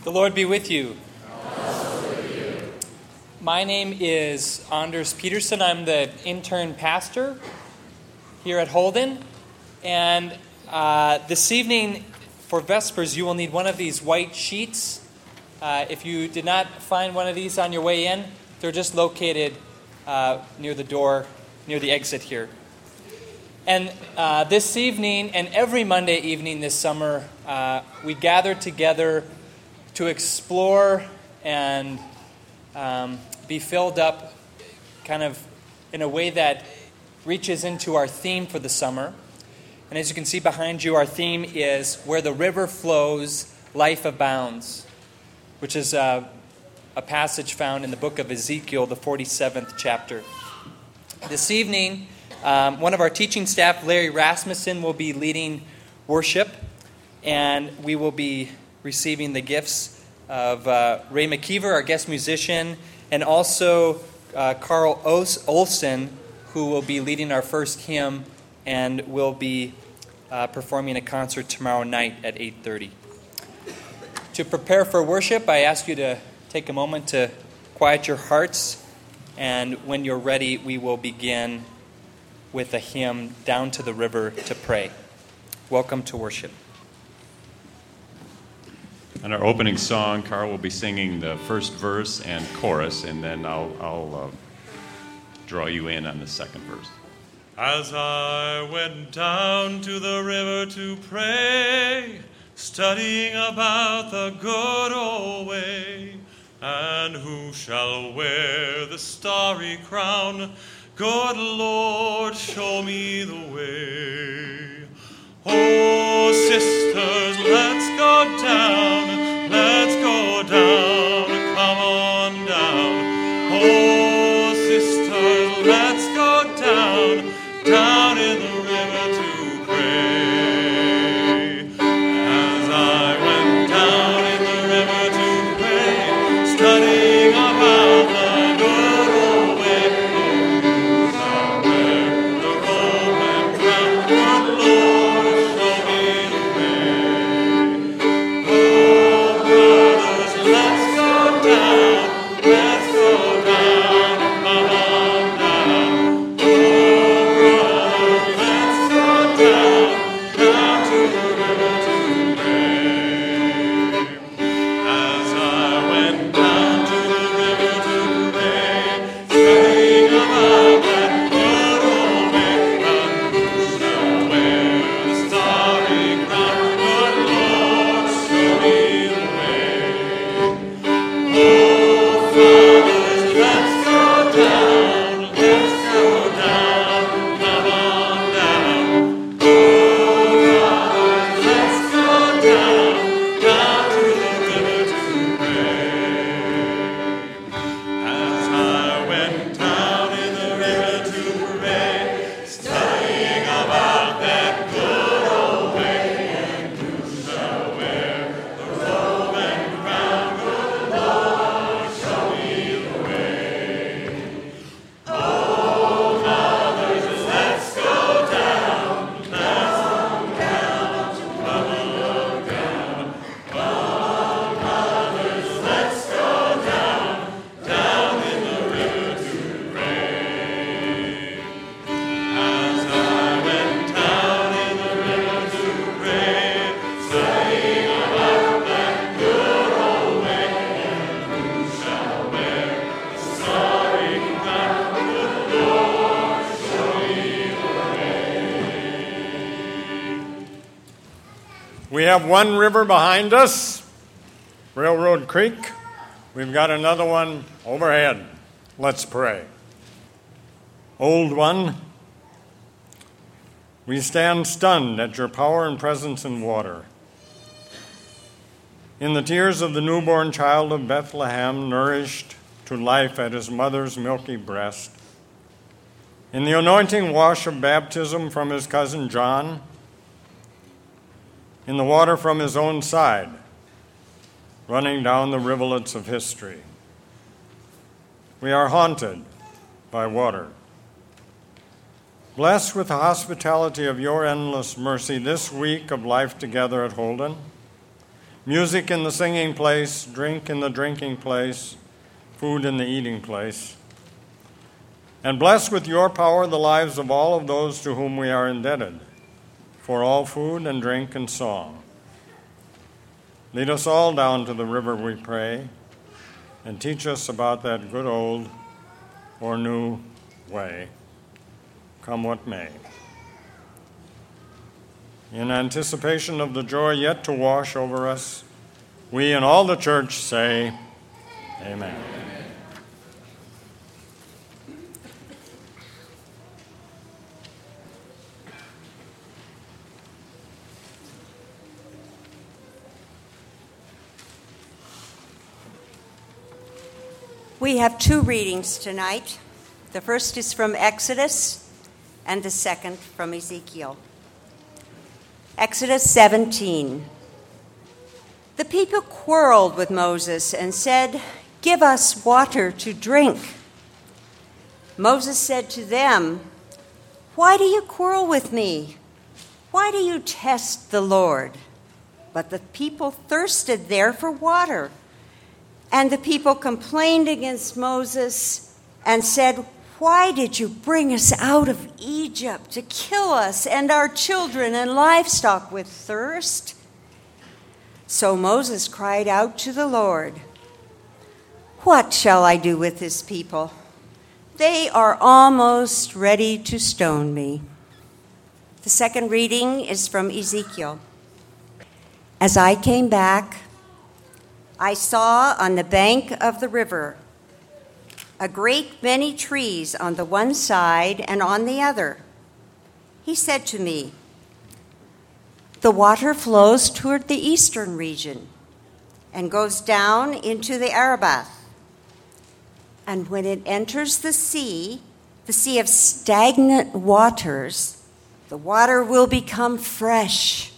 The Lord be with you. My name is Anders Peterson. I'm the intern pastor here at Holden. And this evening for Vespers, you will need one of these white sheets. If you did not find one of these on your way in, they're just located near the door, near the exit here. And this evening and every Monday evening this summer, we gather together to explore and be filled up kind of in a way that reaches into our theme for the summer. And as you can see behind you, our theme is Where the River Flows, Life Abounds, which is a passage found in the book of Ezekiel, the 47th chapter. This evening, one of our teaching staff, Larry Rasmussen, will be leading worship, and we will be receiving the gifts of Ray McKeever, our guest musician, and also Carl Olson, who will be leading our first hymn and will be performing a concert tomorrow night at 8:30. To prepare for worship, I ask you to take a moment to quiet your hearts, and when you're ready, we will begin with a hymn, Down to the River to Pray. Welcome to worship. In our opening song, Carl will be singing the first verse and chorus, and then I'll draw you in on the second verse. As I went down to the river to pray, studying about the good old way, and who shall wear the starry crown? Good Lord, show me the way. Oh, sisters, let's go down, come on down. Oh, sisters, let's go down in the river to pray. As I went down in the river to pray, studying about the good old way, who shall wear the robe and crown? Good Lord, show me the way. Oh, brothers, let's go down, come on down. Oh, brothers, let's go down to the river to pray. As I went down to the river to pray, studying about that good old way, and who shall wear the starry crown? Good Lord, show me the way. Oh, fathers, let's go down, come on down. Oh, fathers, let's go down to the river to pray. As I went down in the river to pray, studying about that good old way, and who shall wear the robe and crown? Good Lord, show me the way. Oh, fathers, let's go down, come on down. Oh, fathers, let's go down in the river to pray. As I went down in the river to pray, studying about that good old way, and who shall wear the starry crown? Good Lord, show me the way. We have one river behind us, Railroad Creek. We've got another one overhead. Let's pray. Old One, we stand stunned at your power and presence in water. In the tears of the newborn child of Bethlehem, nourished to life at his mother's milky breast, in the anointing wash of baptism from his cousin John, in the water from his own side, running down the rivulets of history. We are haunted by water. Bless with the hospitality of your endless mercy this week of life together at Holden. music in the singing place, drink in the drinking place, food in the eating place. And bless with your power the lives of all of those to whom we are indebted for all food and drink and song. Lead us all down to the river, we pray, and teach us about that good old or new way, come what may. In anticipation of the joy yet to wash over us, we and all the church say, Amen. We have two readings tonight. The first is from Exodus, and the second from Ezekiel. Exodus 17. The people quarreled with Moses and said, "Give us water to drink." Moses said to them, "Why do you quarrel with me? Why do you test the Lord?" But the people thirsted there for water. And the people complained against Moses and said, "Why did you bring us out of Egypt to kill us and our children and livestock with thirst?" So Moses cried out to the Lord, "What shall I do with this people? They are almost ready to stone me." The second reading is from Ezekiel. As I came back, I saw on the bank of the river a great many trees on the one side and on the other. He said to me, "The water flows toward the eastern region and goes down into the Arabah. And when it enters the sea of stagnant waters, the water will become fresh.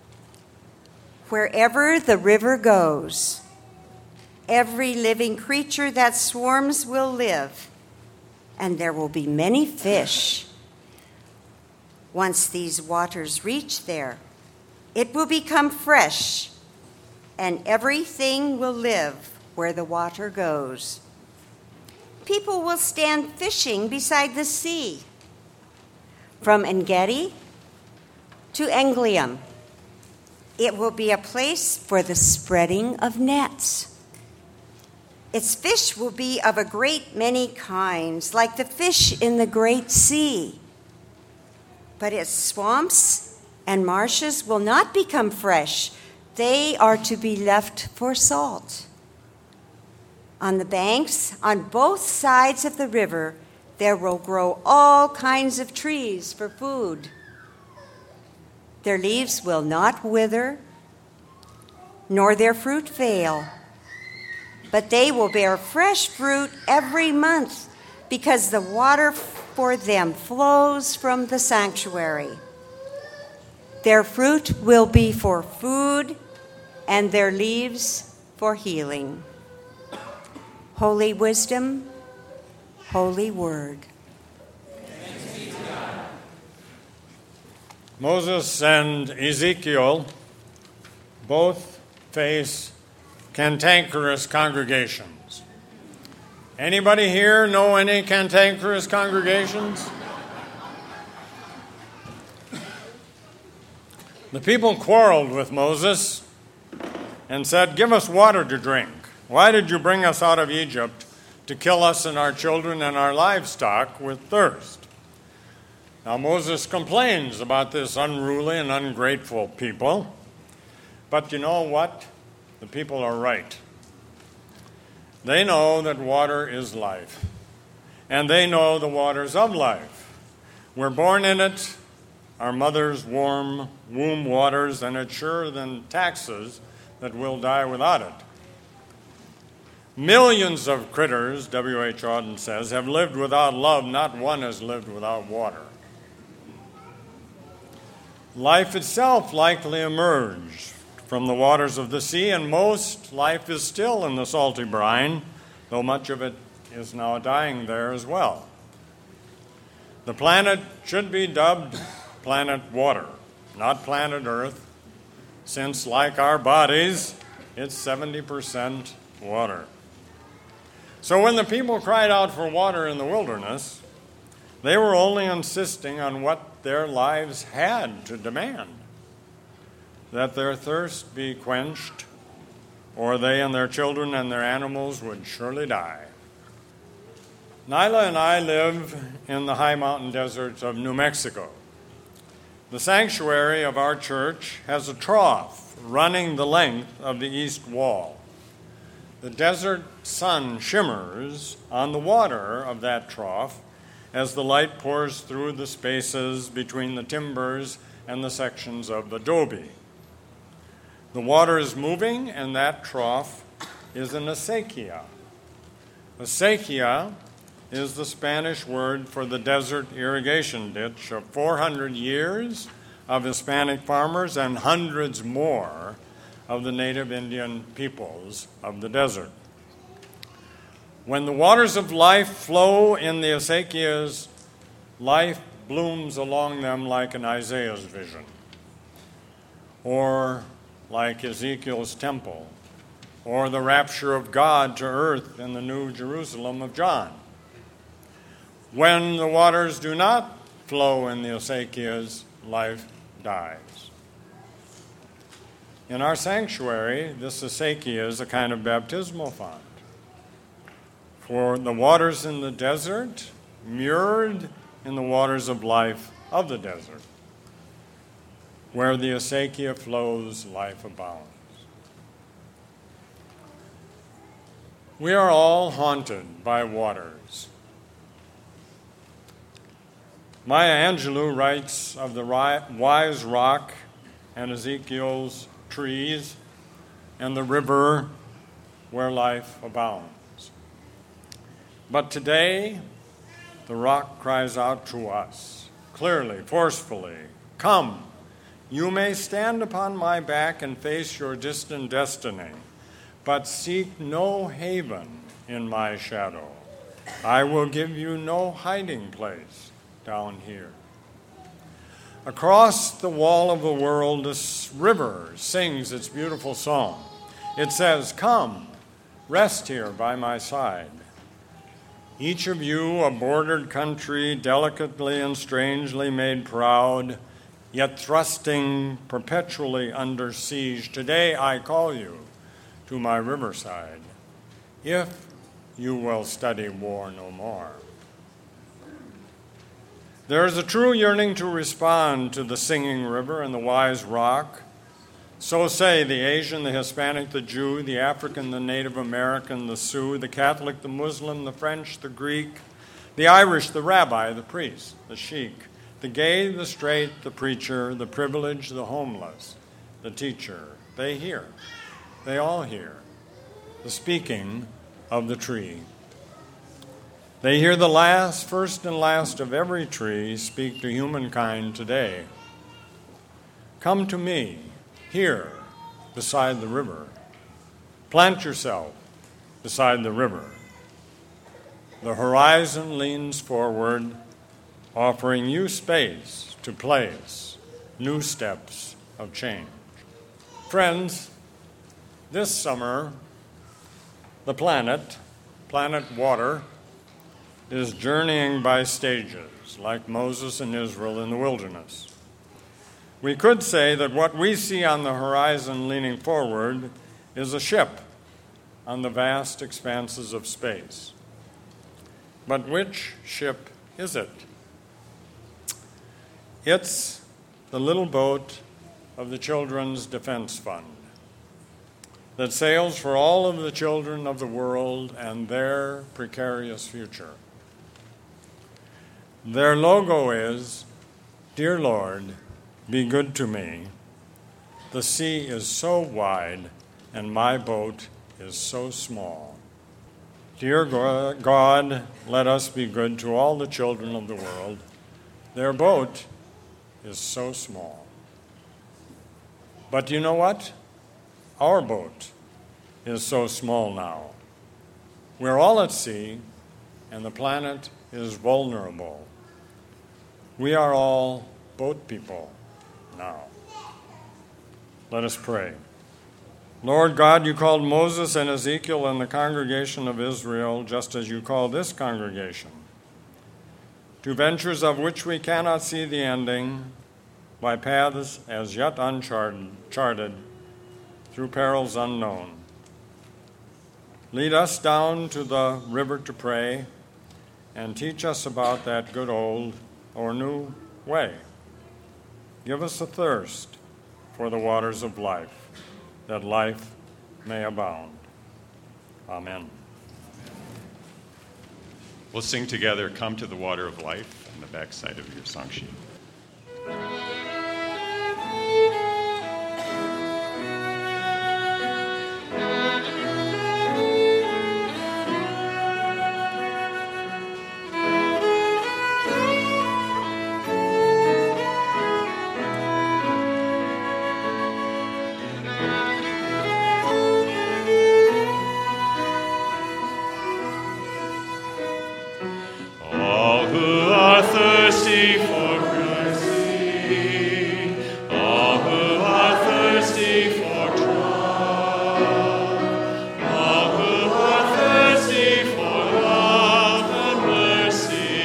Wherever the river goes, every living creature that swarms will live, and there will be many fish. Once these waters reach there, it will become fresh, and everything will live where the water goes. People will stand fishing beside the sea, from En-Gedi to Eneglaim. It will be a place for the spreading of nets. Its fish will be of a great many kinds, like the fish in the great sea. But its swamps and marshes will not become fresh. They are to be left for salt. On the banks, on both sides of the river, there will grow all kinds of trees for food. Their leaves will not wither, nor their fruit fail. But they will bear fresh fruit every month, because the water for them flows from the sanctuary. Their fruit will be for food, and their leaves for healing." Holy wisdom, holy word. Moses and Ezekiel both face cantankerous congregations. Anybody here know any cantankerous congregations? The people quarreled with Moses and said, "Give us water to drink. Why did you bring us out of Egypt to kill us and our children and our livestock with thirst?" Now Moses complains about this unruly and ungrateful people. But you know what? The people are right. They know that water is life, and they know the waters of life. We're born in it, our mother's warm womb waters, and it's surer than taxes that we'll die without it. Millions of critters, W.H. Auden says, have lived without love. Not one has lived without water. Life itself likely emerged from the waters of the sea, and most life is still in the salty brine, though much of it is now dying there as well. The planet should be dubbed planet water, not planet Earth, since, like our bodies, It's 70% water. So when the people cried out for water in the wilderness, they were only insisting on what their lives had to demand, that their thirst be quenched, or they and their children and their animals would surely die. Nyla and I live in the high mountain deserts of New Mexico. The sanctuary of our church has a trough running the length of the east wall. The desert sun shimmers on the water of that trough as the light pours through the spaces between the timbers and the sections of adobe. The water is moving, and that trough is an acequia. Acequia is the Spanish word for the desert irrigation ditch of 400 years of Hispanic farmers and hundreds more of the native Indian peoples of the desert. When the waters of life flow in the acequias, life blooms along them like in Isaiah's vision, or like Ezekiel's temple, or the rapture of God to earth in the New Jerusalem of John. When the waters do not flow in the acequias, life dies. In our sanctuary, this acequia is a kind of baptismal font. For the waters in the desert mirrored in the waters of life of the desert. Where the acequia flows, life abounds. We are all haunted by waters. Maya Angelou writes of the wise rock and Ezekiel's trees and the river where life abounds. But today, the rock cries out to us, clearly, forcefully, "Come, you may stand upon my back and face your distant destiny, but seek no haven in my shadow. I will give you no hiding place down here." Across the wall of the world, this river sings its beautiful song. It says, "Come, rest here by my side. Each of you a bordered country, delicately and strangely made proud, yet thrusting perpetually under siege. Today I call you to my riverside, if you will study war no more." There is a true yearning to respond to the singing river and the wise rock. So say the Asian, the Hispanic, the Jew, the African, the Native American, the Sioux, the Catholic, the Muslim, the French, the Greek, the Irish, the rabbi, the priest, the sheik, the gay, the straight, the preacher, the privileged, the homeless, the teacher. They hear. They all hear the speaking of the tree. They hear the last, first and last of every tree speak to humankind today. Come to me, here, beside the river. Plant yourself beside the river. The horizon leans forward, offering you space to place new steps of change. Friends, this summer, the planet water, is journeying by stages, like Moses and Israel in the wilderness. We could say that what we see on the horizon leaning forward is a ship on the vast expanses of space. But which ship is it? It's the little boat of the Children's Defense Fund that sails for all of the children of the world and their precarious future. Their logo is, "Dear Lord, be good to me. The sea is so wide and my boat is so small. Dear God, let us be good to all the children of the world. Their boat is so small." But you know what? Our boat is so small now. We're all at sea, and the planet is vulnerable. We are all boat people now. Let us pray. Lord God, you called Moses and Ezekiel and the congregation of Israel, just as you call this congregation, to ventures of which we cannot see the ending, by paths as yet uncharted, through perils unknown. Lead us down to the river to pray, and teach us about that good old or new way. Give us a thirst for the waters of life, that life may abound. Amen. We'll sing together, Come to the Water of Life, on the back side of your song sheet. All who are thirsty for mercy, all who are thirsty for truth, all who are thirsty for love and mercy,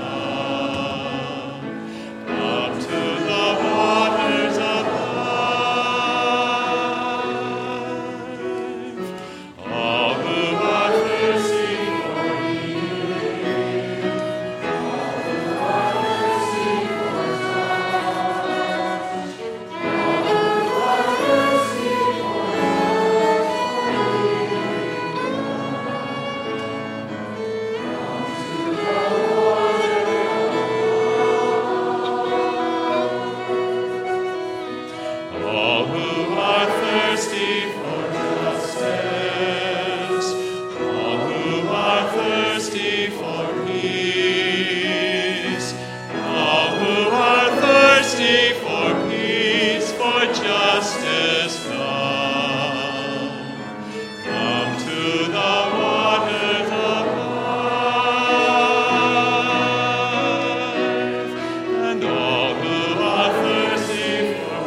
come to the waters of life. All who are thirsty for all who are thirsty for justice, all who are thirsty for peace, all who are thirsty for peace, for justice, come to the waters of life, and all who are thirsty for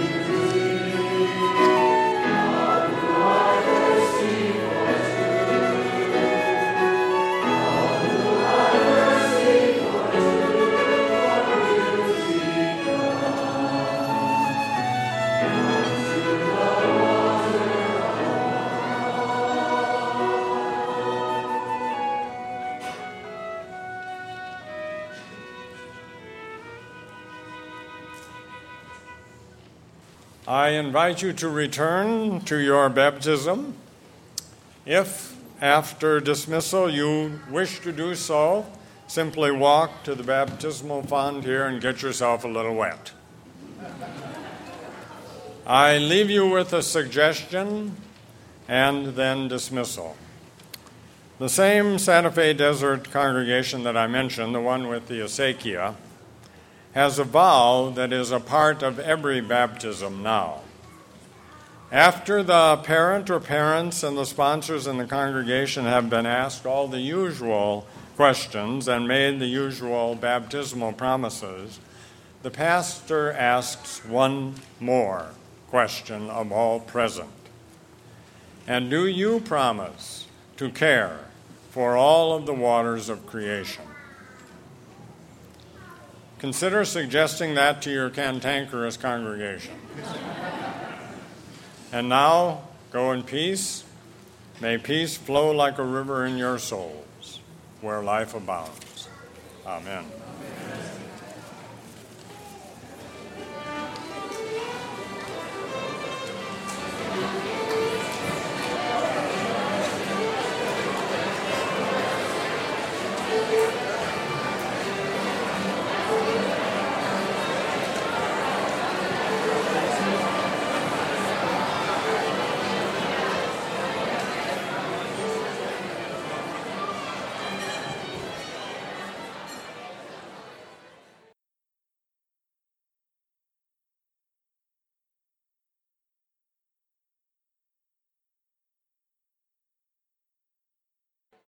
I invite you to return to your baptism. If, after dismissal, you wish to do so, simply walk to the baptismal font here and get yourself a little wet. I leave you with a suggestion and then dismissal. The same Santa Fe Desert congregation that I mentioned, the one with the acequia, has a vow that is a part of every baptism now. After the parent or parents and the sponsors in the congregation have been asked all the usual questions and made the usual baptismal promises, the pastor asks one more question of all present. And do you promise to care for all of the waters of creation? Consider suggesting that to your cantankerous congregation. And now, go in peace. May peace flow like a river in your souls, where life abounds. Amen.